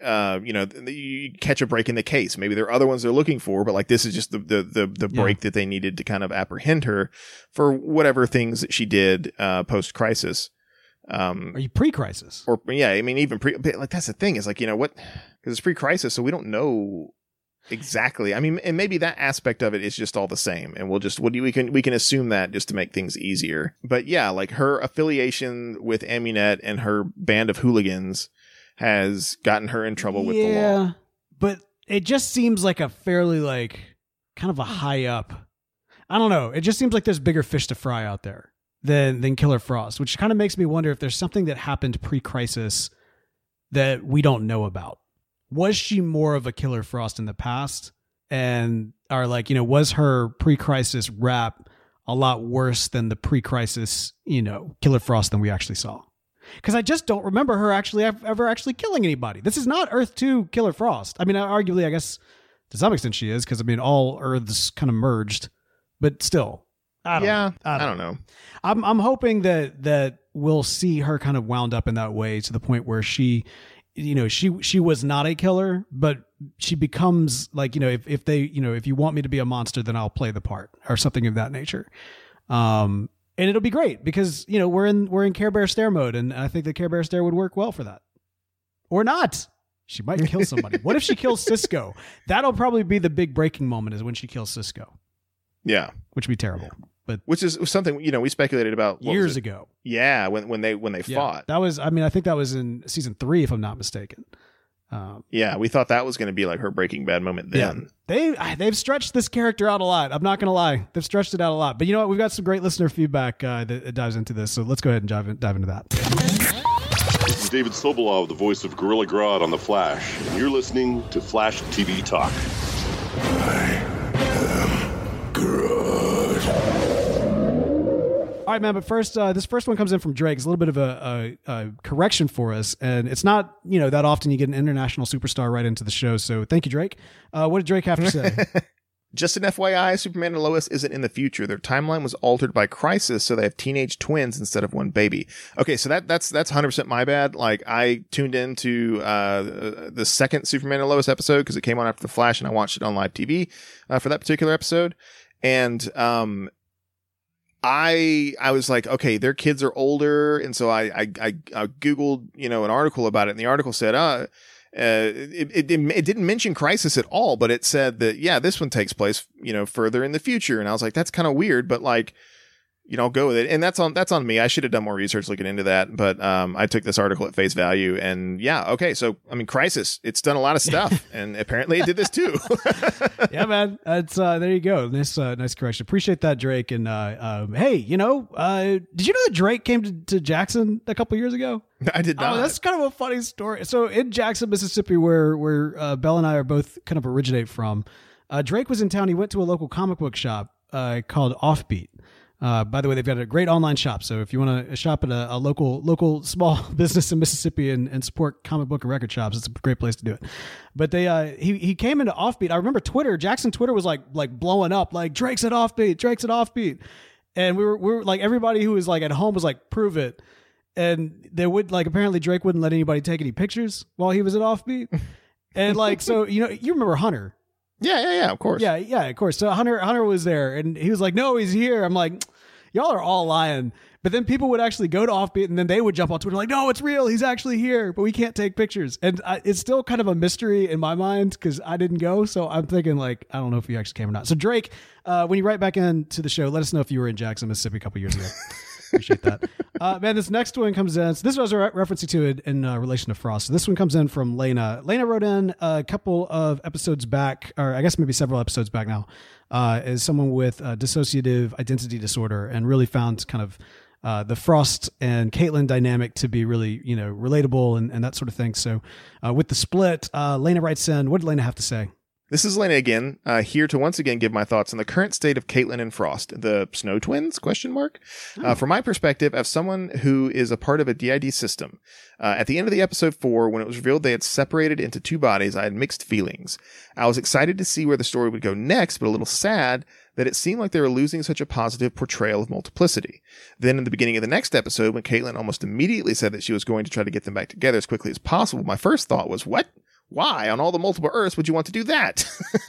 you catch a break in the case. Maybe there are other ones they're looking for, but like, this is just the break that they needed to kind of apprehend her for whatever things that she did, post-Crisis. Are you pre-crisis? Or yeah, I mean, even like that's the thing is like, you know what? Because it's pre-crisis, so we don't know exactly. I mean, and maybe that aspect of it is just all the same, and we can assume that just to make things easier. But yeah, like her affiliation with Amunet and her band of hooligans has gotten her in trouble with the law. Yeah, but it just seems like a fairly like kind of a high up. I don't know. It just seems like there's bigger fish to fry out there than Killer Frost, which kind of makes me wonder if there's something that happened pre-crisis that we don't know about. Was she more of a Killer Frost in the past? And are like, you know, was her pre-crisis rap a lot worse than the pre-crisis, you know, Killer Frost than we actually saw? Because I just don't remember her ever actually killing anybody. This is not Earth 2 Killer Frost. I mean, arguably, I guess to some extent she is, because I mean, all Earths kind of merged, but still, I don't know. I'm hoping that we'll see her kind of wound up in that way to the point where she, you know, she was not a killer, but she becomes like, you know, if they, you know, if you want me to be a monster, then I'll play the part or something of that nature. And it'll be great because, you know, we're in Care Bear stare mode, and I think the Care Bear stare would work well for that. Or not. She might kill somebody. What if she kills Cisco? That'll probably be the big breaking moment, is when she kills Cisco. Yeah. Which would be terrible. But which is something, you know, we speculated about years ago. Yeah, when they fought. That was, I mean, I think that was in season 3, if I'm not mistaken. Yeah, we thought that was going to be like her Breaking Bad moment then. Yeah. They've stretched this character out a lot. I'm not going to lie. They've stretched it out a lot. But you know what? We've got some great listener feedback that dives into this. So let's go ahead and dive into that. This is David Sobolov, the voice of Gorilla Grodd on The Flash. And you're listening to Flash TV Talk. I am Grodd. All right, man, but first, this first one comes in from Drake. It's a little bit of a correction for us, and it's not, you know, that often you get an international superstar right into the show, so thank you, Drake. What did Drake have to say? Just an FYI, Superman and Lois isn't in the future. Their timeline was altered by Crisis, so they have teenage twins instead of one baby. Okay, so that's 100% my bad. Like, I tuned into the second Superman and Lois episode because it came on after The Flash, and I watched it on live TV for that particular episode, and I was like, okay, their kids are older. And so I Googled, you know, an article about it. And the article said, it didn't mention Crisis at all, but it said that, yeah, this one takes place, you know, further in the future. And I was like, that's kind of weird, but like, you know, I'll go with it. And that's on me. I should have done more research looking into that. But I took this article at face value, and yeah, okay. So, I mean, Crisis, it's done a lot of stuff, and apparently it did this too. Yeah, man. It's there you go. Nice correction. Appreciate that, Drake. And hey, you know, did you know that Drake came to Jackson a couple years ago? I did not. Oh, that's kind of a funny story. So in Jackson, Mississippi, where Belle and I are both kind of originate from, Drake was in town. He went to a local comic book shop called Offbeat. By the way, they've got a great online shop. So if you want to shop at a local small business in Mississippi and support comic book and record shops, it's a great place to do it. But he came into Offbeat. I remember Jackson Twitter was like blowing up, like Drake's at Offbeat. And we were like, everybody who was like at home was like, prove it. And they would like, apparently Drake wouldn't let anybody take any pictures while he was at Offbeat. And like, so, you know, you remember Hunter. Yeah, of course. Yeah, of course. So Hunter was there, and he was like, no, he's here. I'm like, y'all are all lying. But then people would actually go to Offbeat, and then they would jump on Twitter like, no, it's real. He's actually here, but we can't take pictures. And it's still kind of a mystery in my mind because I didn't go. So I'm thinking like, I don't know if he actually came or not. So Drake, when you write back into the show, let us know if you were in Jackson, Mississippi a couple years ago. Appreciate that. Man, this next one comes in. So this was a reference to it in relation to Frost. So this one comes in from Lena. Lena wrote in a couple of episodes back, or I guess maybe several episodes back now, as someone with dissociative identity disorder, and really found kind of the Frost and Caitlin dynamic to be really, you know, relatable and that sort of thing. So with the split, Lena writes in, what did Lena have to say? This is Lena again, here to once again give my thoughts on the current state of Caitlin and Frost, the Snow Twins, ? From my perspective, as someone who is a part of a DID system, at the end of the episode 4, when it was revealed they had separated into 2 bodies, I had mixed feelings. I was excited to see where the story would go next, but a little sad that it seemed like they were losing such a positive portrayal of multiplicity. Then in the beginning of the next episode, when Caitlin almost immediately said that she was going to try to get them back together as quickly as possible, my first thought was, what? Why, on all the multiple Earths, would you want to do that?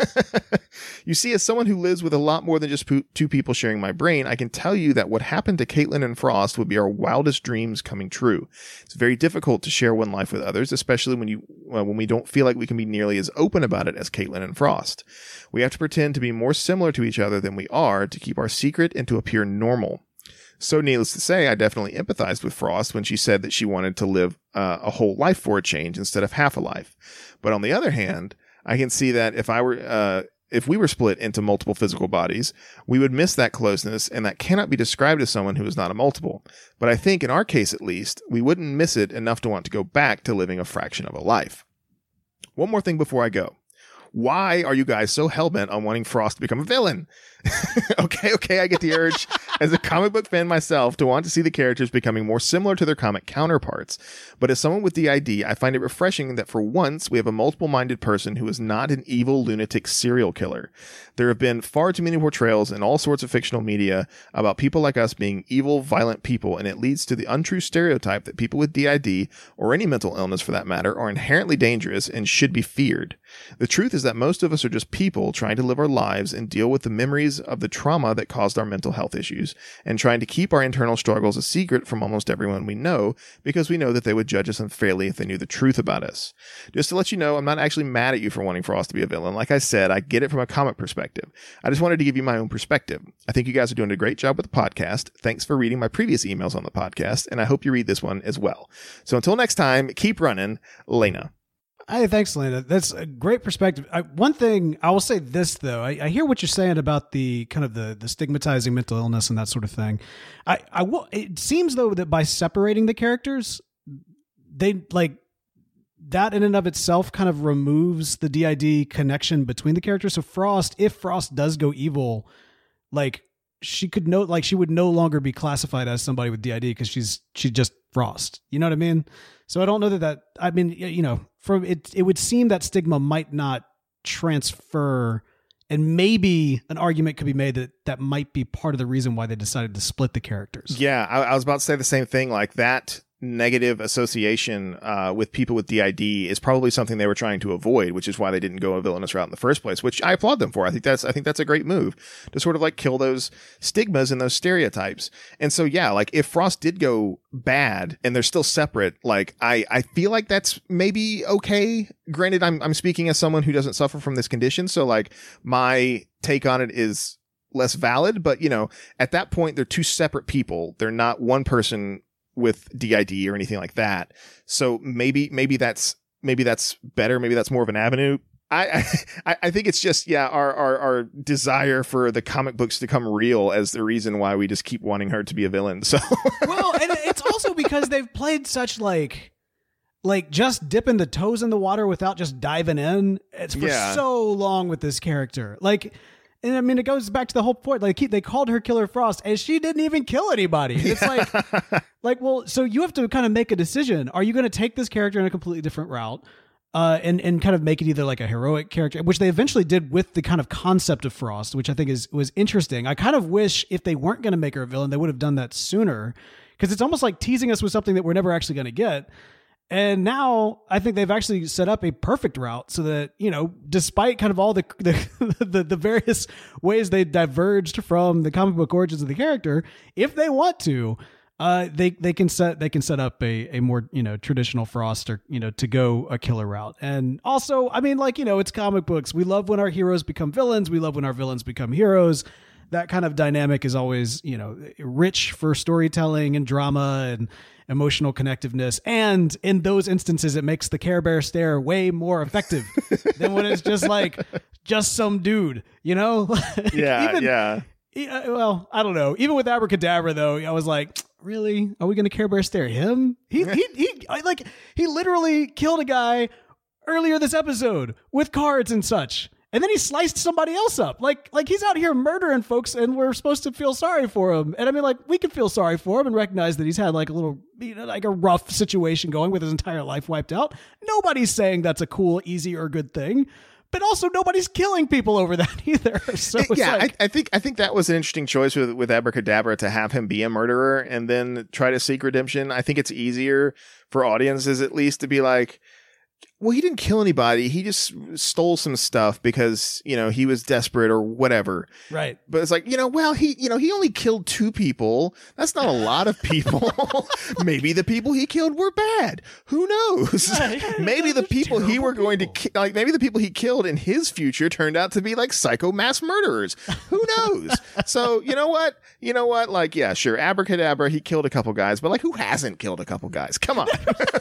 You see, as someone who lives with a lot more than just two people sharing my brain, I can tell you that what happened to Caitlin and Frost would be our wildest dreams coming true. It's very difficult to share one life with others, especially when we don't feel like we can be nearly as open about it as Caitlin and Frost. We have to pretend to be more similar to each other than we are to keep our secret and to appear normal. So needless to say, I definitely empathized with Frost when she said that she wanted to live a whole life for a change instead of half a life. But on the other hand, I can see that if we were split into multiple physical bodies, we would miss that closeness, and that cannot be described as someone who is not a multiple. But I think in our case, at least, we wouldn't miss it enough to want to go back to living a fraction of a life. One more thing before I go. Why are you guys so hellbent on wanting Frost to become a villain? Okay, I get the urge as a comic book fan myself to want to see the characters becoming more similar to their comic counterparts. But as someone with DID, I find it refreshing that for once we have a multiple-minded person who is not an evil lunatic serial killer. There have been far too many portrayals in all sorts of fictional media about people like us being evil, violent people, and it leads to the untrue stereotype that people with DID, or any mental illness for that matter, are inherently dangerous and should be feared. The truth is that most of us are just people trying to live our lives and deal with the memories of the trauma that caused our mental health issues, and trying to keep our internal struggles a secret from almost everyone we know, because we know that they would judge us unfairly if they knew the truth about us. Just to let you know, I'm not actually mad at you for wanting Frost to be a villain. Like I said, I get it from a comic perspective. I just wanted to give you my own perspective. I think you guys are doing a great job with the podcast. Thanks for reading my previous emails on the podcast, and I hope you read this one as well. So until next time, keep running, Lena. Hey, thanks, Lena. That's a great perspective. One thing I will say this though, I hear what you're saying about the kind of the stigmatizing mental illness and that sort of thing. It seems though that by separating the characters, they like that in and of itself kind of removes the DID connection between the characters. So Frost, if Frost does go evil, like she would no longer be classified as somebody with DID because she's just Frost. You know what I mean? So I don't know that I mean, you know, from it would seem that stigma might not transfer, and maybe an argument could be made that might be part of the reason why they decided to split the characters. Yeah, I was about to say the same thing. Like that negative association with people with DID is probably something they were trying to avoid, which is why they didn't go a villainous route in the first place, which I applaud them for. I think that's a great move to sort of like kill those stigmas and those stereotypes. And so, yeah, like if Frost did go bad and they're still separate, like I feel like that's maybe okay. Granted, I'm speaking as someone who doesn't suffer from this condition. So like my take on it is less valid, but you know, at that point, they're two separate people. They're not one person with DID or anything like that. So maybe that's better. Maybe that's more of an avenue. I think it's just, yeah, our desire for the comic books to come real as the reason why we just keep wanting her to be a villain. So well, and it's also because they've played such like just dipping the toes in the water without just diving in. It's for so long with this character. Like, and I mean, it goes back to the whole point. Like they called her Killer Frost, and she didn't even kill anybody. It's like, well, so you have to kind of make a decision. Are you going to take this character in a completely different route, and kind of make it either like a heroic character, which they eventually did with the kind of concept of Frost, which I think was interesting. I kind of wish if they weren't going to make her a villain, they would have done that sooner, because it's almost like teasing us with something that we're never actually going to get. And now I think they've actually set up a perfect route so that, you know, despite kind of all the various ways they diverged from the comic book origins of the character, if they want to, they can set up a more, you know, traditional Frost, or, you know, to go a killer route. And also, I mean, like, you know, it's comic books. We love when our heroes become villains. We love when our villains become heroes. That kind of dynamic is always, you know, rich for storytelling and drama and emotional connectiveness. And in those instances, it makes the Care Bear stare way more effective than when it's just some dude, you know? Yeah. Well, I don't know. Even with Abracadabra, though, I was like, really? Are we going to Care Bear stare him? He literally killed a guy earlier this episode with cards and such. And then he sliced somebody else up. Like he's out here murdering folks, and we're supposed to feel sorry for him. And I mean, like, we can feel sorry for him and recognize that he's had like a little, you know, like a rough situation going with his entire life wiped out. Nobody's saying that's a cool, easy, or good thing. But also, nobody's killing people over that either. So yeah, like, I think that was an interesting choice with Abracadabra, to have him be a murderer and then try to seek redemption. I think it's easier for audiences, at least, to be like, Well, he didn't kill anybody. He just stole some stuff because, he was desperate or whatever. Right. But it's like, he only killed 2 people. That's not a lot of people. Maybe the people he killed were bad. Who knows? Maybe the people he were going to maybe the people he killed in his future turned out to be like psycho mass murderers. Who knows? So, you know what? Like, yeah, sure. Abracadabra, he killed a couple guys, but like, who hasn't killed a couple guys? Come on.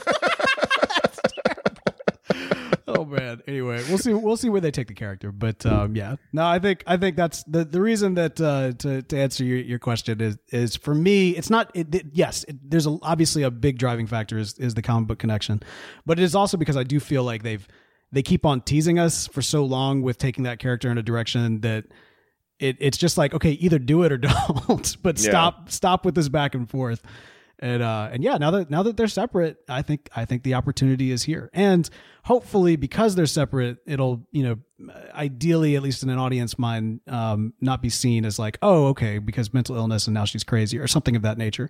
Oh man. Anyway, we'll see where they take the character, but yeah. No, I think that's the reason that to answer your question is for me, it's not. There's obviously a big driving factor is the comic book connection, but it is also because I do feel like they keep on teasing us for so long with taking that character in a direction that it's just like, okay, either do it or don't, but stop with this back and forth. And yeah, now that they're separate, I think the opportunity is here, and hopefully because they're separate, it'll, ideally, at least in an audience mind, not be seen as like, oh, okay, because mental illness and now she's crazy or something of that nature.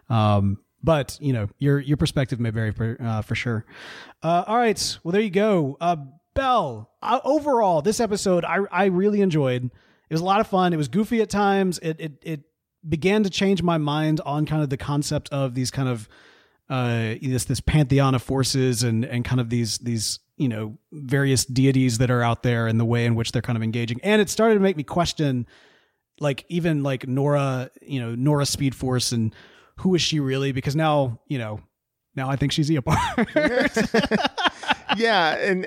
But your perspective may vary for sure. All right, well there you go. Belle, overall, this episode I really enjoyed. It was a lot of fun. It was goofy at times. It began to change my mind on kind of the concept of these kind of this pantheon of forces and kind of these various deities that are out there and the way in which they're kind of engaging. And it started to make me question, like, even like Nora Speed Force, and who is she really? Because now I think she's Eobard. Yeah, and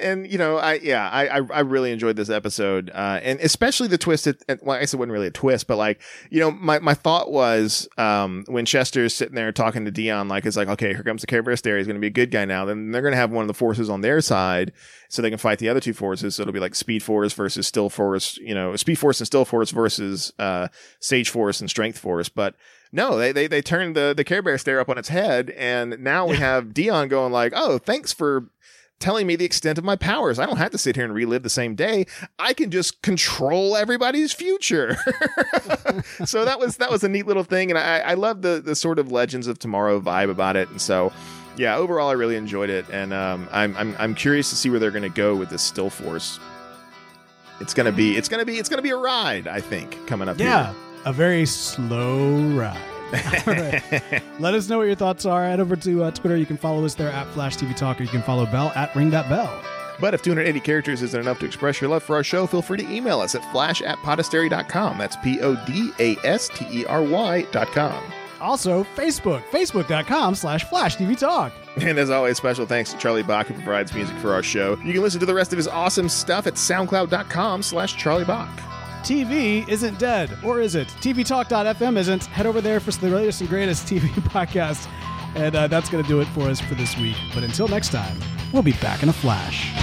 I really enjoyed this episode, and especially the twist. Well, I guess it wasn't really a twist, but like, my thought was when Chester's sitting there talking to Dion, like, it's like, okay, here comes the Care Bear Stare. He's going to be a good guy now. Then they're going to have one of the forces on their side, so they can fight the other 2 forces. So it'll be like Speed Force versus Still Force, Speed Force and Still Force versus Sage Force and Strength Force, but. No, they turned the Care Bear Stare up on its head, and now we have Dion going like, oh, thanks for telling me the extent of my powers. I don't have to sit here and relive the same day. I can just control everybody's future. So that was a neat little thing, and I love the sort of Legends of Tomorrow vibe about it. And so, yeah, overall I really enjoyed it, and I'm curious to see where they're going to go with this Still Force. It's gonna be a ride, I think, coming up. Yeah. Here. A very slow ride. All right. Let us know what your thoughts are. Head over to Twitter. You can follow us there at Flash TV Talk, or you can follow Belle at Ring.Bell. But if 280 characters isn't enough to express your love for our show, feel free to email us at flash@podastery.com. That's PODASTERY.com. Also, Facebook.com/Flash TV Talk. And as always, special thanks to Charlie Bach, who provides music for our show. You can listen to the rest of his awesome stuff at SoundCloud.com/Charlie Bach. TV isn't dead, or is it? TVTalk.fm isn't. Head over there for the latest and greatest TV podcast. And that's going to do it for us for this week. But until next time, we'll be back in a flash.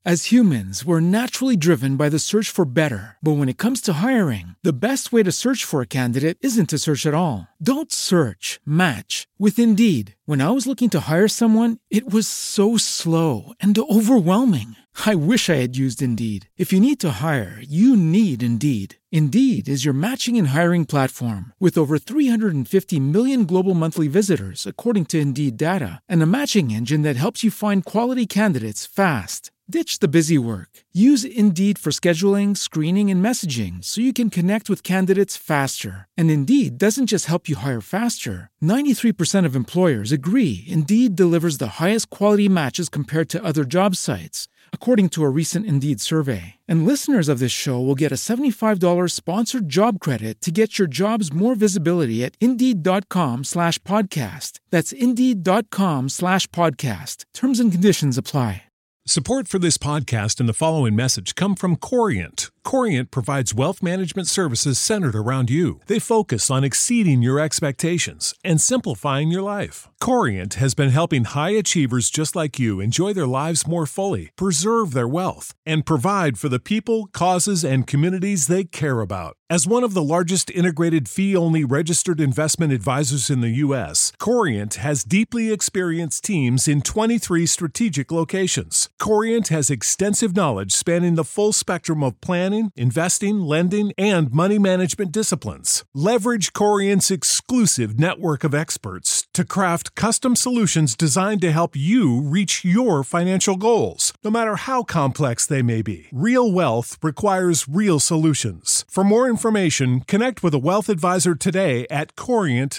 As humans, we're naturally driven by the search for better. But when it comes to hiring, the best way to search for a candidate isn't to search at all. Don't search, match with Indeed. When I was looking to hire someone, it was so slow and overwhelming. I wish I had used Indeed. If you need to hire, you need Indeed. Indeed is your matching and hiring platform with over 350 million global monthly visitors, according to Indeed data, and a matching engine that helps you find quality candidates fast. Ditch the busy work. Use Indeed for scheduling, screening, and messaging so you can connect with candidates faster. And Indeed doesn't just help you hire faster. 93% of employers agree Indeed delivers the highest quality matches compared to other job sites, according to a recent Indeed survey. And listeners of this show will get a $75 sponsored job credit to get your jobs more visibility at Indeed.com/podcast. That's Indeed.com/podcast. Terms and conditions apply. Support for this podcast and the following message come from Corient. Corient provides wealth management services centered around you. They focus on exceeding your expectations and simplifying your life. Corient has been helping high achievers just like you enjoy their lives more fully, preserve their wealth, and provide for the people, causes, and communities they care about. As one of the largest integrated fee-only registered investment advisors in the U.S., Corient has deeply experienced teams in 23 strategic locations. Corient has extensive knowledge spanning the full spectrum of planning, investing, lending, and money management disciplines. Leverage Corient's exclusive network of experts to craft custom solutions designed to help you reach your financial goals, no matter how complex they may be. Real wealth requires real solutions. For more information, connect with a wealth advisor today at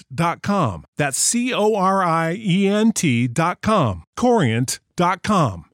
Corient.com. That's Corient.com. Corient.com.